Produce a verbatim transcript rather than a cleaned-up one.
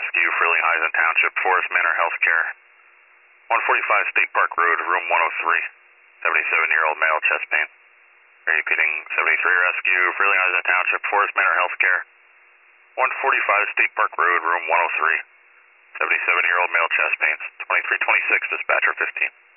Rescue, Freeling Heisen Township, Forest Manor Healthcare. one forty-five State Park Road, room one oh three. seventy-seven-year-old male, chest pain. Are you repeating seventy-three Rescue, Freeling Heisen Township, Forest Manor Healthcare. one forty-five State Park Road, room one oh three. seventy-seven-year-old male, chest pains. twenty-three twenty-six, dispatcher fifteen.